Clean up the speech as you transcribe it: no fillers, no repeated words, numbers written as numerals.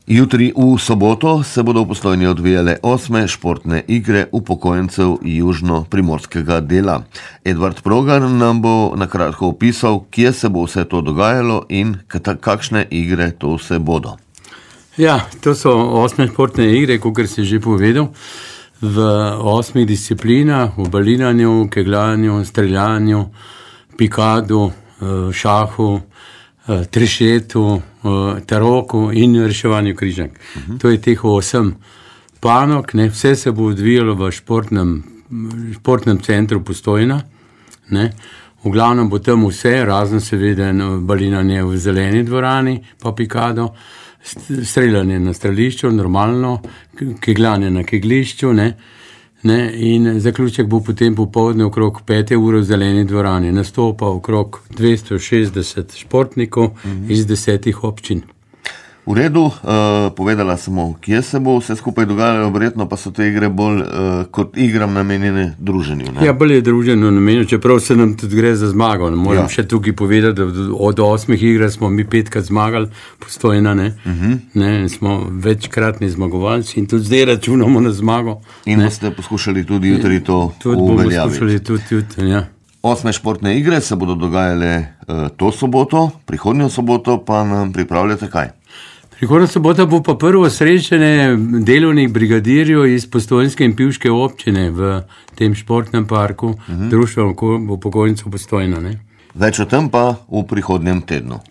Jutri v soboto se bodo v Postojni odvijale 8. športne igre upokojencev južno-primorskega dela. Edvard Progar nam bo na kratko opisal, kje se bo vse to dogajalo in kakšne igre to vse bodo. Ja, to so 8. športne igre, kot si že povedal, v 8 disciplinah, v balinanju, kegljanju, streljanju, pikadu, šahu, trešetu, taroku in reševanju križank. To je teh 8 panog, vse se bo odvijalo v športnem centru Postojna. V glavnem bo tam vse, razen seveda balinanje v zeleni dvorani, pa pikado, streljanje na strelišču, normalno, kegljanje na keglišču, in zaključek bo potem popoldne okrog 5. ure v zeleni dvorani. Nastopa okrog 260 športnikov iz 10 občin. V redu, povedala sem, kje se bo vse skupaj dogajalo, verjetno pa so te igre bolj kot igram namenjene druženju. Ja, bolj je druženju namenjeno, čeprav se nam tudi gre za zmago. Moram še tukaj povedati, da od 8 igra smo mi 5krat zmagali, Postojna, smo večkratni zmagovalci in tudi zdaj računamo na zmago. In boste poskušali tudi jutri to uveljaviti. Bomo poskušali tudi jutri, ja. 8. športne igre se bodo dogajale to soboto, prihodnjo soboto pa nam pripravljate kaj? Prihodnja sobota bo pa prvo srečanje delovnih brigadirjev iz Postojnske in Pivške občine v tem športnem parku, Društvo upokojencev Postojna. Več o tem pa v prihodnjem tednu.